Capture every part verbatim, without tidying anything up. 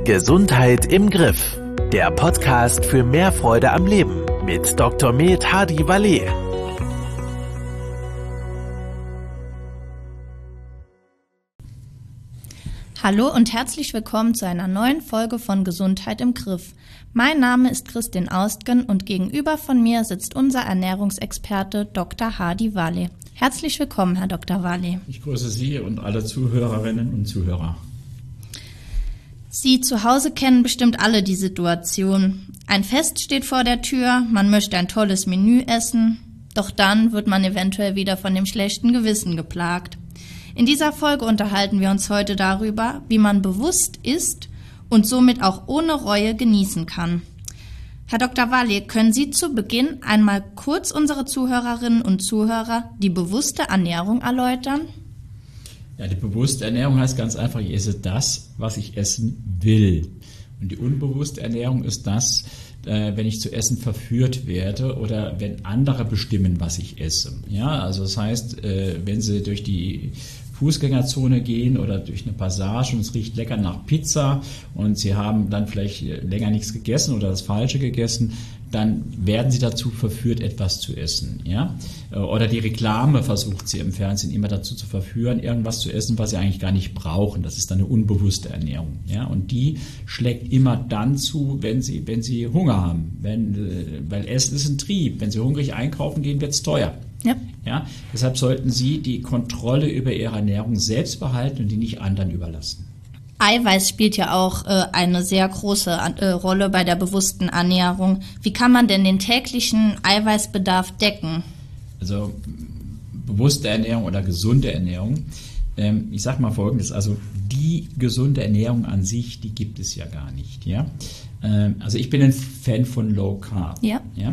Gesundheit im Griff. Der Podcast für mehr Freude am Leben mit Doktor Med Hadi Waleh. Hallo und herzlich willkommen zu einer neuen Folge von Gesundheit im Griff. Mein Name ist Christin Austgen und gegenüber von mir sitzt unser Ernährungsexperte Doktor Hadi Waleh. Herzlich willkommen, Herr Doktor Waleh. Ich grüße Sie und alle Zuhörerinnen und Zuhörer. Sie zu Hause kennen bestimmt alle die Situation. Ein Fest steht vor der Tür, man möchte ein tolles Menü essen, doch dann wird man eventuell wieder von dem schlechten Gewissen geplagt. In dieser Folge unterhalten wir uns heute darüber, wie man bewusst isst und somit auch ohne Reue genießen kann. Herr Doktor Waleh, können Sie zu Beginn einmal kurz unsere Zuhörerinnen und Zuhörer die bewusste Ernährung erläutern? Ja, die bewusste Ernährung heißt ganz einfach, ich esse das, was ich essen will. Und die unbewusste Ernährung ist das, äh, wenn ich zu essen verführt werde oder wenn andere bestimmen, was ich esse. Ja, also das heißt, äh, wenn Sie durch die Fußgängerzone gehen oder durch eine Passage und es riecht lecker nach Pizza und Sie haben dann vielleicht länger nichts gegessen oder das Falsche gegessen, dann werden Sie dazu verführt, etwas zu essen. Ja? Oder die Reklame versucht Sie im Fernsehen immer dazu zu verführen, irgendwas zu essen, was Sie eigentlich gar nicht brauchen. Das ist dann eine unbewusste Ernährung. Ja? Und die schlägt immer dann zu, wenn Sie, wenn Sie Hunger haben. Wenn, weil Essen ist ein Trieb. Wenn Sie hungrig einkaufen gehen, wird es teuer. Ja. Ja, deshalb sollten Sie die Kontrolle über Ihre Ernährung selbst behalten und die nicht anderen überlassen. Eiweiß spielt ja auch äh, eine sehr große äh, Rolle bei der bewussten Ernährung. Wie kann man denn den täglichen Eiweißbedarf decken? Also bewusste Ernährung oder gesunde Ernährung. Ähm, ich sage mal Folgendes, also die gesunde Ernährung an sich, die gibt es ja gar nicht. Ja? Ähm, also ich bin ein Fan von Low Carb. Ja. Ja?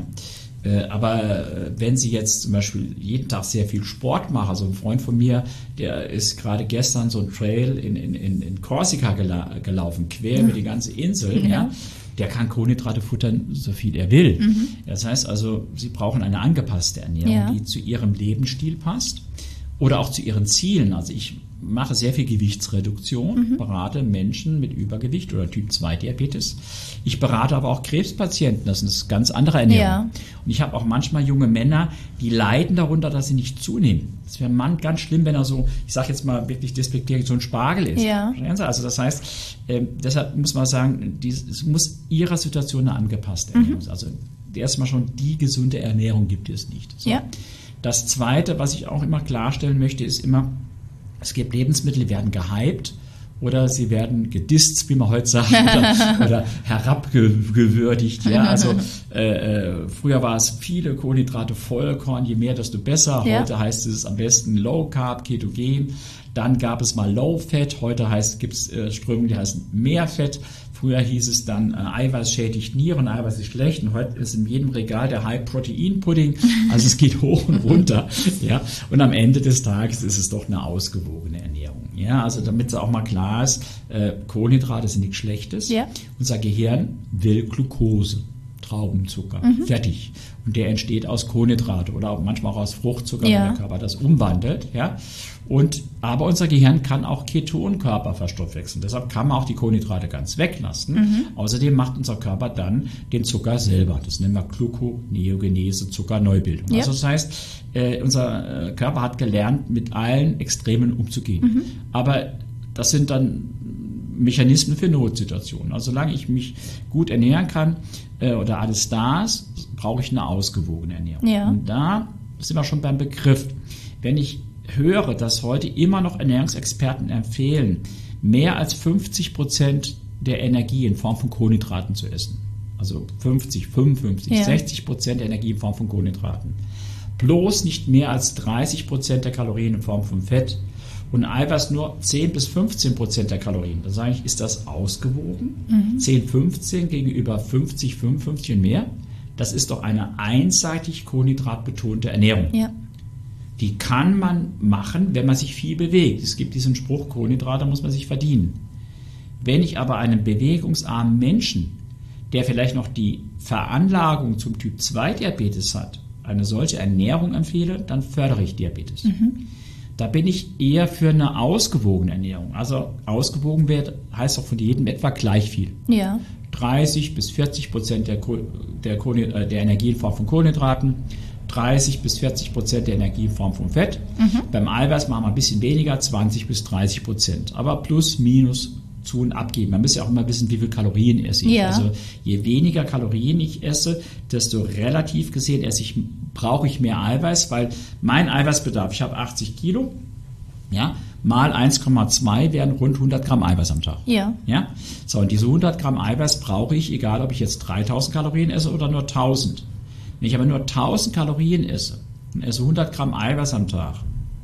Aber wenn Sie jetzt zum Beispiel jeden Tag sehr viel Sport machen, also ein Freund von mir, der ist gerade gestern so ein Trail in, in, in Korsika gela- gelaufen, quer über die ganze Insel, ja. Ja, der kann Kohlenhydrate futtern, so viel er will. Mhm. Das heißt also, Sie brauchen eine angepasste Ernährung, ja, die zu Ihrem Lebensstil passt oder auch zu Ihren Zielen. Also ich mache sehr viel Gewichtsreduktion, mhm. berate Menschen mit Übergewicht oder Typ zwei Diabetes. Ich berate aber auch Krebspatienten, das ist eine ganz andere Ernährung. Ja. Und ich habe auch manchmal junge Männer, die leiden darunter, dass sie nicht zunehmen. Das wäre ein Mann ganz schlimm, wenn er so, ich sage jetzt mal wirklich despektierlich, so ein Spargel ist. Ja. Also das heißt, äh, deshalb muss man sagen, die, es muss ihrer Situation eine angepasste Ernährung sein. Mhm. Also erstmal schon die gesunde Ernährung gibt es nicht. So. Ja. Das Zweite, was ich auch immer klarstellen möchte, ist immer, es gibt Lebensmittel, die werden gehypt oder sie werden gedisst, wie man heute sagt, oder, oder herabgewürdigt. Ja, also äh, früher war es viele Kohlenhydrate, Vollkorn, je mehr, desto besser. Ja. Heute heißt es am besten Low Carb, Ketogen. Dann gab es mal Low Fat, heute gibt es äh, Strömungen, die heißen mehr Fett. Früher hieß es dann, äh, Eiweiß schädigt Nieren, Eiweiß ist schlecht. Und heute ist in jedem Regal der High-Protein-Pudding. Also es geht hoch und runter. Ja. Und am Ende des Tages ist es doch eine ausgewogene Ernährung. Ja. Also damit es auch mal klar ist, äh, Kohlenhydrate sind nichts Schlechtes. Ja. Unser Gehirn will Glucose, Traubenzucker, mhm. fertig. Und der entsteht aus Kohlenhydrate oder auch manchmal auch aus Fruchtzucker, ja, wenn der Körper das umwandelt. Ja. Und, aber unser Gehirn kann auch Ketonkörper verstoffwechseln. Deshalb kann man auch die Kohlenhydrate ganz weglassen. Mhm. Außerdem macht unser Körper dann den Zucker selber. Das nennen wir Gluconeogenese, Zuckerneubildung. Ja. Also das heißt, äh, unser Körper hat gelernt, mit allen Extremen umzugehen. Mhm. Aber das sind dann Mechanismen für Notsituationen. Also solange ich mich gut ernähren kann äh, oder alles da ist, brauche ich eine ausgewogene Ernährung. Ja. Und da sind wir schon beim Begriff. Wenn ich höre, dass heute immer noch Ernährungsexperten empfehlen, mehr als fünfzig Prozent der Energie in Form von Kohlenhydraten zu essen. Also fünfzig, fünfundfünfzig, ja. sechzig Prozent der Energie in Form von Kohlenhydraten. Bloß nicht mehr als dreißig Prozent der Kalorien in Form von Fett und Eiweiß nur zehn bis fünfzehn Prozent der Kalorien. Da sage ich, ist das ausgewogen? Mhm. zehn, fünfzehn gegenüber fünfzig, fünfundfünfzig und mehr? Das ist doch eine einseitig kohlenhydratbetonte Ernährung. Ja. Die kann man machen, wenn man sich viel bewegt. Es gibt diesen Spruch, Kohlenhydrate muss man sich verdienen. Wenn ich aber einem bewegungsarmen Menschen, der vielleicht noch die Veranlagung zum Typ zwei Diabetes hat, eine solche Ernährung empfehle, dann fördere ich Diabetes. Mhm. Da bin ich eher für eine ausgewogene Ernährung. Also ausgewogen wird, heißt auch von jedem etwa gleich viel. Ja. dreißig bis vierzig Prozent der, der, der Energie in Form von Kohlenhydraten, dreißig bis vierzig Prozent der Energie in Form von Fett. Mhm. Beim Eiweiß machen wir ein bisschen weniger, zwanzig bis dreißig Prozent. Aber plus, minus, zu und abgeben. Man muss ja auch immer wissen, wie viel Kalorien esse ich. Ja. Also je weniger Kalorien ich esse, desto relativ gesehen esse ich, brauche ich mehr Eiweiß, weil mein Eiweißbedarf, ich habe achtzig Kilo, ja, mal eins Komma zwei wären rund hundert Gramm Eiweiß am Tag. Ja. Ja. So, und diese hundert Gramm Eiweiß brauche ich, egal ob ich jetzt dreitausend Kalorien esse oder nur tausend. Wenn ich aber nur tausend Kalorien esse und esse hundert Gramm Eiweiß am Tag,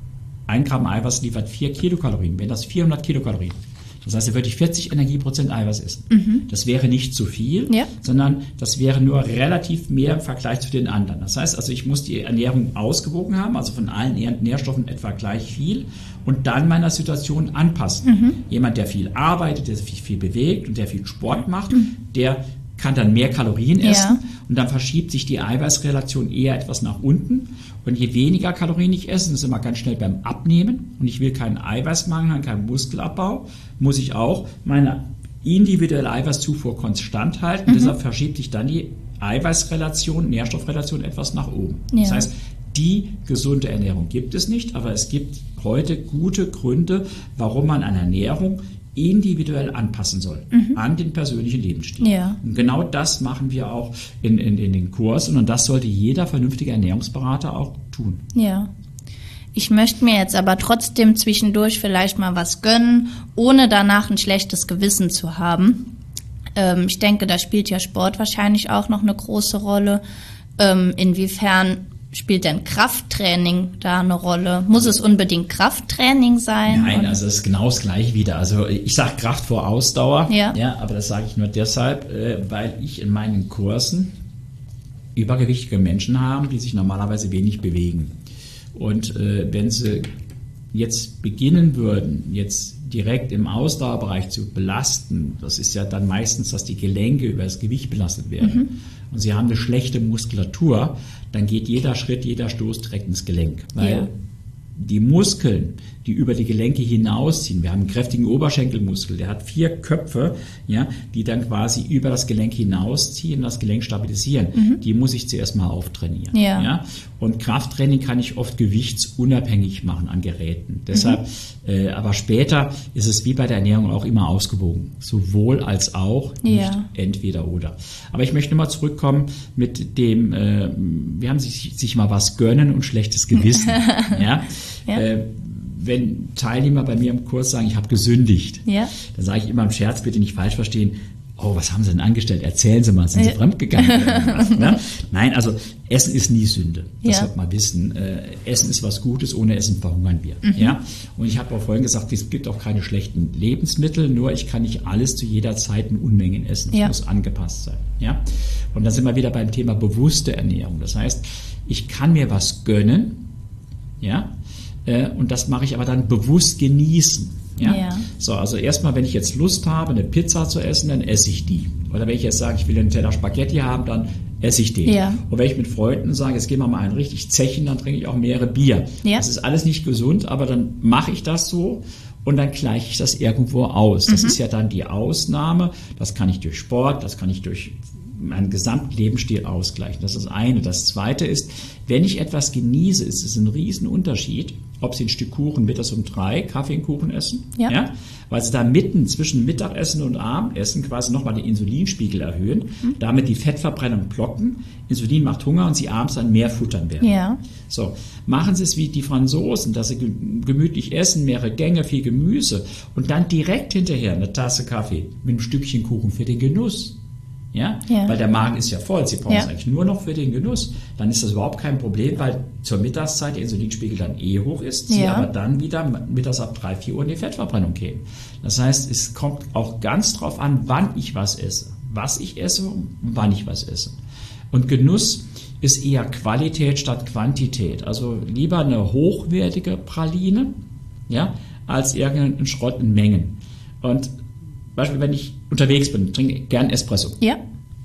ein Gramm Eiweiß liefert vier Kilokalorien, wären das vierhundert Kilokalorien. Das heißt, da würde ich vierzig Energieprozent Eiweiß essen. Mhm. Das wäre nicht zu viel, ja. sondern das wäre nur relativ mehr im Vergleich zu den anderen. Das heißt also, ich muss die Ernährung ausgewogen haben, also von allen Nährstoffen etwa gleich viel und dann meiner Situation anpassen. Mhm. Jemand, der viel arbeitet, der sich viel bewegt und der viel Sport macht, mhm. der kann dann mehr Kalorien essen ja. und dann verschiebt sich die Eiweißrelation eher etwas nach unten. Und je weniger Kalorien ich esse, das ist immer ganz schnell beim Abnehmen und ich will keinen Eiweißmangel, keinen Muskelabbau, muss ich auch meine individuelle Eiweißzufuhr konstant halten. Mhm. Deshalb verschiebt sich dann die Eiweißrelation, Nährstoffrelation etwas nach oben. Ja. Das heißt, die gesunde Ernährung gibt es nicht, aber es gibt heute gute Gründe, warum man eine Ernährung individuell anpassen soll, mhm. an den persönlichen Lebensstil. Ja. Und genau das machen wir auch in, in, in den Kursen und das sollte jeder vernünftige Ernährungsberater auch tun. Ja. Ich möchte mir jetzt aber trotzdem zwischendurch vielleicht mal was gönnen, ohne danach ein schlechtes Gewissen zu haben. Ähm, ich denke, da spielt ja Sport wahrscheinlich auch noch eine große Rolle. Ähm, inwiefern spielt denn Krafttraining da eine Rolle? Muss es unbedingt Krafttraining sein? Nein, also es ist genau das Gleiche wieder. Also ich sage Kraft vor Ausdauer, ja. ja, aber das sage ich nur deshalb, weil ich in meinen Kursen übergewichtige Menschen habe, die sich normalerweise wenig bewegen. Und äh, wenn sie jetzt beginnen würden, jetzt direkt im Ausdauerbereich zu belasten, das ist ja dann meistens, dass die Gelenke über das Gewicht belastet werden. Mhm. Und sie haben eine schlechte Muskulatur, dann geht jeder Schritt, jeder Stoß direkt ins Gelenk. Weil ja. die Muskeln, die über die Gelenke hinausziehen, wir haben einen kräftigen Oberschenkelmuskel, der hat vier Köpfe, ja, die dann quasi über das Gelenk hinausziehen und das Gelenk stabilisieren. Mhm. Die muss ich zuerst mal auftrainieren. Ja. Ja? Und Krafttraining kann ich oft gewichtsunabhängig machen an Geräten. Deshalb, mhm. äh, aber später ist es wie bei der Ernährung auch immer ausgewogen. Sowohl als auch, nicht ja. entweder oder. Aber ich möchte mal zurückkommen mit dem, äh, wir haben sich, sich mal was gönnen und schlechtes Gewissen. ja. ja. Äh, wenn Teilnehmer bei mir im Kurs sagen, ich habe gesündigt, ja. dann sage ich immer im Scherz, bitte nicht falsch verstehen, oh, was haben Sie denn angestellt? Erzählen Sie mal, sind Sie fremdgegangen? ne? Nein, also Essen ist nie Sünde. Das ja. sollte man wissen. Äh, Essen ist was Gutes, ohne Essen verhungern wir. Mhm. Ja? Und ich habe auch vorhin gesagt, es gibt auch keine schlechten Lebensmittel, nur ich kann nicht alles zu jeder Zeit in Unmengen essen. Ja. Es muss angepasst sein. Ja? Und dann sind wir wieder beim Thema bewusste Ernährung. Das heißt, ich kann mir was gönnen, ja, und das mache ich aber dann bewusst genießen. Ja? Ja. So, also erstmal, wenn ich jetzt Lust habe, eine Pizza zu essen, dann esse ich die. Oder wenn ich jetzt sage, ich will einen Teller Spaghetti haben, dann esse ich den. Ja. Und wenn ich mit Freunden sage, jetzt gehen wir mal einen richtig Zechen, dann trinke ich auch mehrere Bier. Ja. Das ist alles nicht gesund, aber dann mache ich das so und dann gleiche ich das irgendwo aus. Das mhm. ist ja dann die Ausnahme. Das kann ich durch Sport, das kann ich durch meinen gesamten Lebensstil ausgleichen. Das ist das eine. Das zweite ist, wenn ich etwas genieße, ist es ein Riesenunterschied, ob Sie ein Stück Kuchen mittags um drei, Kaffee und Kuchen essen, ja. Ja, weil Sie da mitten zwischen Mittagessen und Abendessen quasi nochmal den Insulinspiegel erhöhen, mhm. damit die Fettverbrennung blocken. Insulin macht Hunger und Sie abends dann mehr futtern werden. Ja. So, machen Sie es wie die Franzosen, dass Sie gemütlich essen, mehrere Gänge, viel Gemüse und dann direkt hinterher eine Tasse Kaffee mit einem Stückchen Kuchen für den Genuss. Ja? Ja, weil der Magen ist ja voll, Sie brauchen ja. es eigentlich nur noch für den Genuss. Dann ist das überhaupt kein Problem, weil zur Mittagszeit der Insulinspiegel dann eh hoch ist, Sie ja. aber dann wieder mittags ab drei, vier Uhr in die Fettverbrennung gehen. Das heißt, es kommt auch ganz drauf an, wann ich was esse, was ich esse und wann ich was esse. Und Genuss ist eher Qualität statt Quantität. Also lieber eine hochwertige Praline, ja, als irgendeinen Schrott in Mengen. Und Beispiel, wenn ich unterwegs bin, trinke gern Espresso. Ja.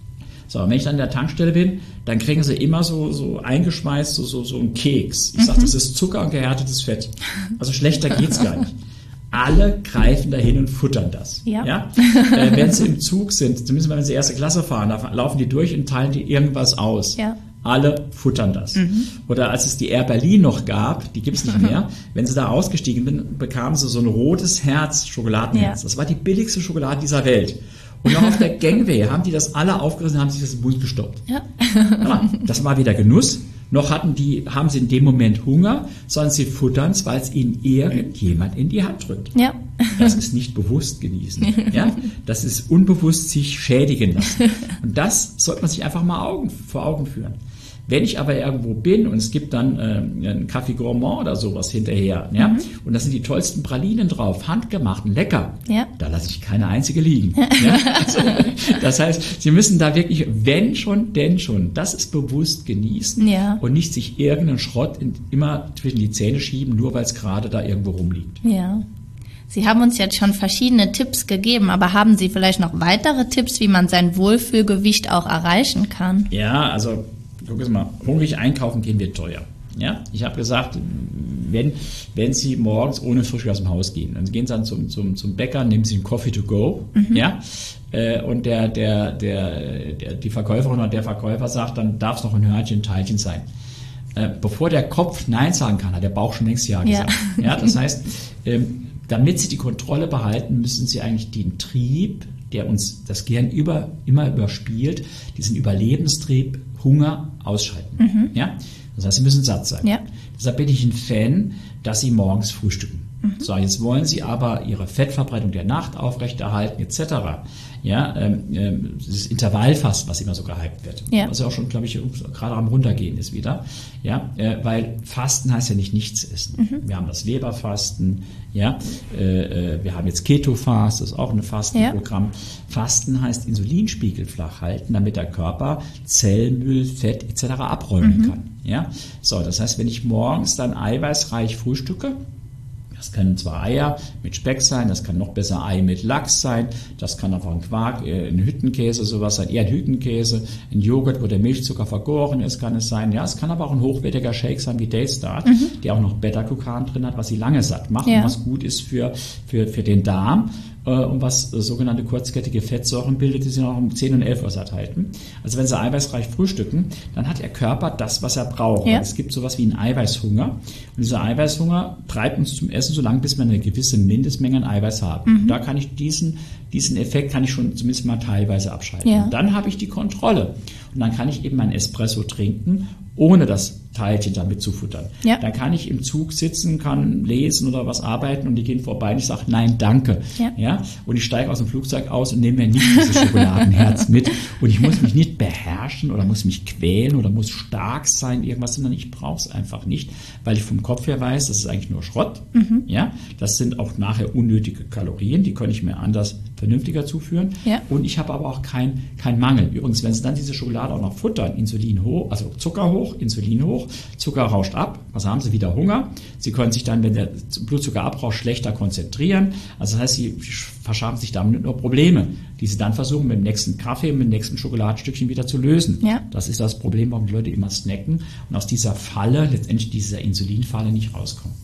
So, wenn ich dann in der Tankstelle bin, dann kriegen sie immer so, so eingeschweißt, so, so, so einen Keks. Ich sage, das ist Zucker und gehärtetes Fett. Also schlechter geht's gar nicht. Alle greifen dahin und futtern das. Ja. Ja? Äh, wenn sie im Zug sind, zumindest wenn sie erste Klasse fahren, da laufen die durch und teilen die irgendwas aus. Ja. Alle futtern das. Mhm. Oder als es die Air Berlin noch gab, die gibt's nicht mehr, wenn sie da ausgestiegen sind, bekamen sie so ein rotes Herz, Schokoladenherz. Ja. Das war die billigste Schokolade dieser Welt. Und noch auf der Gangway haben die das alle aufgerissen und haben sich das im Mund gestoppt. Ja. Ja, das war weder Genuss, noch hatten die, haben sie in dem Moment Hunger, sondern sie futtern es, weil es ihnen irgendjemand in die Hand drückt. Ja. Das ist nicht bewusst genießen. Ja? Das ist unbewusst sich schädigen lassen. Und das sollte man sich einfach mal Augen, vor Augen führen. Wenn ich aber irgendwo bin und es gibt dann äh, einen Kaffee Gourmand oder sowas hinterher, ja, mhm. und da sind die tollsten Pralinen drauf, handgemacht, lecker, ja. da lasse ich keine einzige liegen. Ja? Also, das heißt, Sie müssen da wirklich, wenn schon, denn schon, das ist bewusst genießen ja. und nicht sich irgendeinen Schrott in, immer zwischen die Zähne schieben, nur weil es gerade da irgendwo rumliegt. Ja. Sie haben uns jetzt schon verschiedene Tipps gegeben, aber haben Sie vielleicht noch weitere Tipps, wie man sein Wohlfühlgewicht auch erreichen kann? Ja, also guck mal, hungrig einkaufen gehen wird teuer. Ja, ich habe gesagt, wenn, wenn Sie morgens ohne Frühstück aus dem Haus gehen, dann gehen Sie dann zum, zum, zum Bäcker, nehmen Sie einen Coffee to go, mhm. ja, äh, und der, der, der, der, die Verkäuferin oder der Verkäufer sagt, dann darf es noch ein Hörnchen, ein Teilchen sein. Äh, bevor der Kopf Nein sagen kann, hat der Bauch schon längst Ja gesagt. Ja, ja das heißt, ähm, damit Sie die Kontrolle behalten, müssen Sie eigentlich den Trieb, der uns das Gehirn über, immer überspielt, diesen Überlebenstrieb, Hunger ausschalten. Mhm. Ja? Das heißt, Sie müssen satt sein. Ja. Deshalb bin ich ein Fan, dass Sie morgens frühstücken. Mhm. So, jetzt wollen Sie aber Ihre Fettverbrennung der Nacht aufrechterhalten, et cetera. Ja, ähm, das Intervallfasten, was immer so gehypt wird, ja. was ja auch schon, glaube ich, gerade am Runtergehen ist wieder. Ja, äh, weil Fasten heißt ja nicht nichts essen. Mhm. Wir haben das Leberfasten, ja, äh, wir haben jetzt Keto-Fast, das ist auch ein Fastenprogramm. Ja. Fasten heißt Insulinspiegel flach halten, damit der Körper Zellmüll, Fett et cetera abräumen mhm. kann. Ja, so, das heißt, wenn ich morgens dann eiweißreich frühstücke, das können zwar Eier mit Speck sein, das kann noch besser Ei mit Lachs sein, das kann einfach ein Quark, ein Hüttenkäse, sowas sein, eher ein Hüttenkäse, ein Joghurt, wo der Milchzucker vergoren ist, kann es sein. Ja, es kann aber auch ein hochwertiger Shake sein wie Daystart, mhm. der auch noch Beta-Glucan drin hat, was sie lange satt macht ja. und was gut ist für, für, für den Darm. Und was sogenannte kurzkettige Fettsäuren bildet, die sie noch um zehn und elf Uhr satt halten. Also wenn sie eiweißreich frühstücken, dann hat der Körper das, was er braucht. Ja. Es gibt sowas wie einen Eiweißhunger. Und dieser Eiweißhunger treibt uns zum Essen so lange, bis wir eine gewisse Mindestmenge an Eiweiß haben. Mhm. Da kann ich diesen, diesen Effekt kann ich schon zumindest mal teilweise abschalten. Ja. Und dann habe ich die Kontrolle. Und dann kann ich eben mein Espresso trinken, ohne das Teilchen damit zu futtern. Ja. Dann kann ich im Zug sitzen, kann lesen oder was arbeiten und die gehen vorbei und ich sage, nein, danke. Ja. Ja? Und ich steige aus dem Flugzeug aus und nehme mir nicht dieses Schokoladenherz mit und ich muss mich nicht beherrschen oder muss mich quälen oder muss stark sein, irgendwas, sondern ich brauche es einfach nicht, weil ich vom Kopf her weiß, das ist eigentlich nur Schrott. Mhm. Ja? Das sind auch nachher unnötige Kalorien, die kann ich mir anders vernünftiger zuführen. Ja. Und ich habe aber auch keinen kein Mangel. Übrigens, wenn Sie dann diese Schokolade auch noch futtern, Insulin hoch, also Zucker hoch, Insulin hoch, Zucker rauscht ab, was haben Sie? Wieder Hunger. Sie können sich dann, wenn der Blutzucker abrauscht, schlechter konzentrieren. Also das heißt, Sie verschaffen sich damit nur Probleme, die Sie dann versuchen, mit dem nächsten Kaffee, mit dem nächsten Schokoladenstückchen wieder zu lösen. Ja. Das ist das Problem, warum die Leute immer snacken und aus dieser Falle, letztendlich dieser Insulinfalle nicht rauskommen.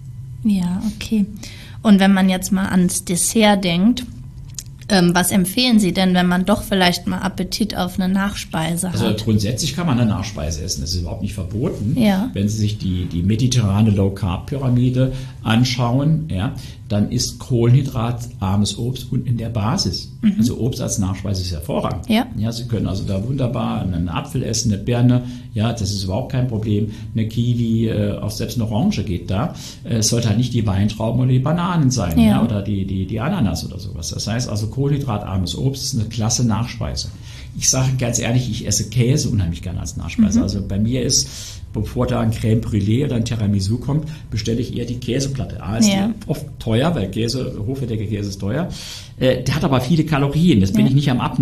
Ja, okay. Und wenn man jetzt mal ans Dessert denkt, Ähm, was empfehlen Sie denn, wenn man doch vielleicht mal Appetit auf eine Nachspeise hat? Also grundsätzlich kann man eine Nachspeise essen. Das ist überhaupt nicht verboten. Ja. Wenn Sie sich die, die mediterrane Low-Carb-Pyramide anschauen, ja, dann ist kohlenhydratarmes Obst unten in der Basis. Mhm. Also Obst als Nachspeise ist hervorragend. Ja. Ja, Sie können also da wunderbar einen Apfel essen, eine Birne, ja, das ist überhaupt kein Problem. Eine Kiwi, äh, auch selbst eine Orange geht da. Äh, es sollte halt nicht die Weintrauben oder die Bananen sein, ja. Ja, oder die, die, die Ananas oder sowas. Das heißt also, kohlenhydratarmes Obst ist eine klasse Nachspeise. Ich sage ganz ehrlich, ich esse Käse unheimlich gerne als Nachspeise. Mhm. Also bei mir ist, bevor da ein Crème Brûlée oder ein Tiramisu kommt, bestelle ich eher die Käseplatte. A ist ja. oft teuer, weil Käse, hochwertiger Käse ist teuer. Äh, der hat aber viele Kalorien, das bin ja. ich nicht am Abnehmen.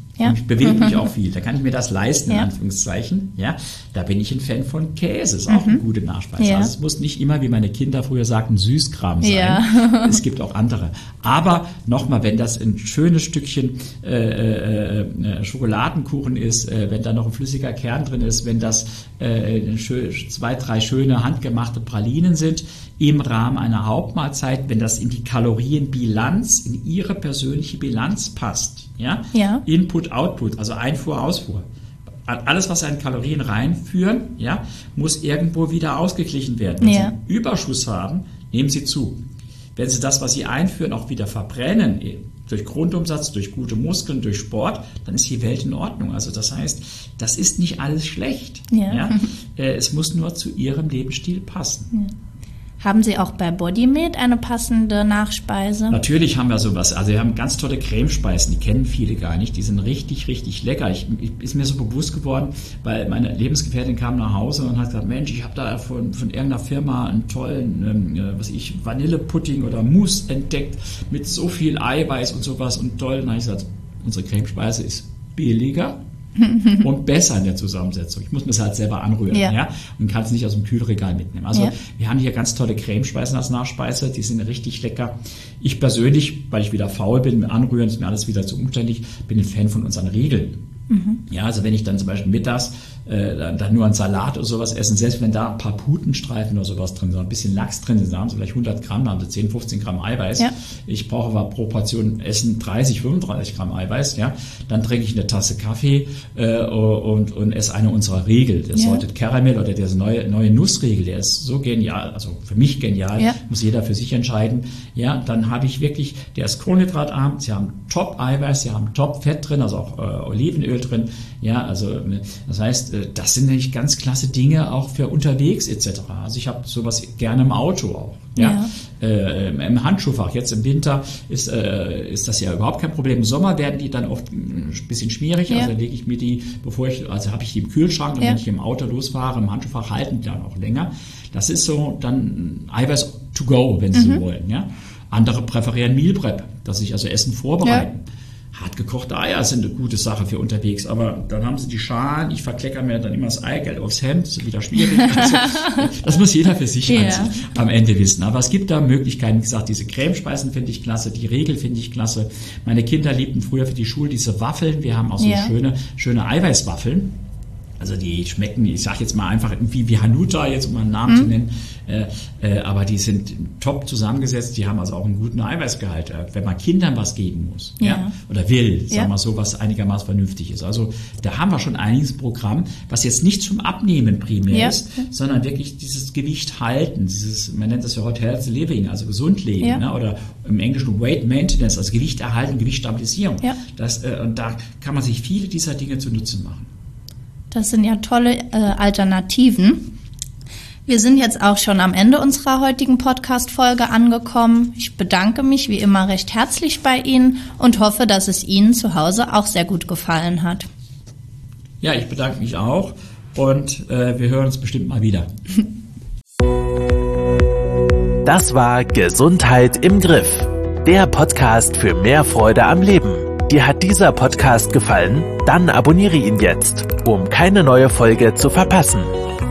Ja. Und ich bewege mich auch viel. Da kann ich mir das leisten, in Ja. Anführungszeichen. Ja, da bin ich ein Fan von Käse. Ist auch Mhm. eine gute Nachspeise. Ja. Also es muss nicht immer, wie meine Kinder früher sagten, Süßkram sein. Ja. Es gibt auch andere. Aber nochmal, wenn das ein schönes Stückchen äh, äh, äh, Schokoladenkuchen ist, äh, wenn da noch ein flüssiger Kern drin ist, wenn das äh, schön, zwei, drei schöne handgemachte Pralinen sind, im Rahmen einer Hauptmahlzeit, wenn das in die Kalorienbilanz, in Ihre persönliche Bilanz passt. Ja? Ja. Input, Output, also Einfuhr, Ausfuhr. Alles, was Sie an Kalorien reinführen, ja, muss irgendwo wieder ausgeglichen werden. Wenn Ja. Sie einen Überschuss haben, nehmen Sie zu. Wenn Sie das, was Sie einführen, auch wieder verbrennen, durch Grundumsatz, durch gute Muskeln, durch Sport, dann ist die Welt in Ordnung. Also das heißt, das ist nicht alles schlecht. Ja. Ja? Es muss nur zu Ihrem Lebensstil passen. Ja. Haben Sie auch bei Bodymate eine passende Nachspeise? Natürlich haben wir sowas. Also wir haben ganz tolle Cremespeisen, die kennen viele gar nicht. Die sind richtig, richtig lecker. Ich, ich ist mir so bewusst geworden, weil meine Lebensgefährtin kam nach Hause und hat gesagt, Mensch, ich habe da von, von irgendeiner Firma einen tollen, ähm, was ich, Vanillepudding oder Mousse entdeckt mit so viel Eiweiß und sowas und toll. Und dann habe ich gesagt, unsere Cremespeise ist billiger und besser in der Zusammensetzung. Ich muss mir das halt selber anrühren, ja, Ja. und kann es nicht aus dem Kühlregal mitnehmen. Also Ja. wir haben hier ganz tolle Cremespeisen als Nachspeise, die sind richtig lecker. Ich persönlich, weil ich wieder faul bin, mit Anrühren ist mir alles wieder zu umständlich, bin ein Fan von unseren Riegeln. Mhm. Ja, also wenn ich dann zum Beispiel mittags äh, dann, dann nur einen Salat oder sowas essen, selbst wenn da ein paar Putenstreifen oder sowas drin sind, ein bisschen Lachs drin sind, da haben sie vielleicht hundert Gramm, da haben sie zehn, fünfzehn Gramm Eiweiß. Ja. Ich brauche aber pro Portion Essen dreißig, fünfunddreißig Gramm Eiweiß, ja. Dann trinke ich eine Tasse Kaffee äh, und, und esse eine unserer Riegel. Der Ja. Salted Caramel oder der neue, neue Nussriegel, der ist so genial, also für mich genial, Ja. muss jeder für sich entscheiden. Ja, dann habe ich wirklich, der ist kohlenhydratarm, sie haben Top-Eiweiß, sie haben Top-Fett drin, also auch äh, Olivenöl drin. Ja, also das heißt, das sind natürlich ganz klasse Dinge auch für unterwegs et cetera. Also ich habe sowas gerne im Auto auch. Ja, ja. Äh, im Handschuhfach. Jetzt im Winter ist, äh, ist das ja überhaupt kein Problem. Im Sommer werden die dann oft ein bisschen schmierig. Ja. Also lege ich mir die, bevor ich, also habe ich die im Kühlschrank und ja. wenn ich im Auto losfahre, im Handschuhfach halten die dann auch länger. Das ist so dann Eiweiß to go, wenn Sie mhm. so wollen. Ja. Andere präferieren Meal Prep, dass sich also Essen vorbereiten. Ja. Hartgekochte Eier sind eine gute Sache für unterwegs, aber dann haben sie die Schalen, ich verkleckere mir dann immer das Eigelb aufs Hemd, das ist wieder schwierig. Also, das muss jeder für sich ja. am Ende wissen. Aber es gibt da Möglichkeiten, wie gesagt, diese Cremespeisen finde ich klasse, die Riegel finde ich klasse. Meine Kinder liebten früher für die Schule diese Waffeln, wir haben auch so ja. schöne, schöne Eiweißwaffeln. Also die schmecken, ich sage jetzt mal einfach irgendwie wie Hanuta, jetzt um einen Namen mhm. zu nennen, äh, äh, aber die sind top zusammengesetzt, die haben also auch einen guten Eiweißgehalt, äh, wenn man Kindern was geben muss, ja, ja oder will, sagen wir mal so, was einigermaßen vernünftig ist. Also da haben wir schon einiges Programm, was jetzt nicht zum Abnehmen primär ja. ist, sondern wirklich dieses Gewicht halten, dieses, man nennt das ja heute Healthy Living, also gesund leben, ja. ne, oder im Englischen Weight Maintenance, also Gewicht erhalten, Gewichtstabilisierung. Ja. Das, äh, und da kann man sich viele dieser Dinge zunutze machen. Das sind ja tolle äh, Alternativen. Wir sind jetzt auch schon am Ende unserer heutigen Podcast-Folge angekommen. Ich bedanke mich wie immer recht herzlich bei Ihnen und hoffe, dass es Ihnen zu Hause auch sehr gut gefallen hat. Ja, ich bedanke mich auch und äh, wir hören uns bestimmt mal wieder. Das war Gesundheit im Griff, der Podcast für mehr Freude am Leben. Dir hat dieser Podcast gefallen? Dann abonniere ihn jetzt, um keine neue Folge zu verpassen.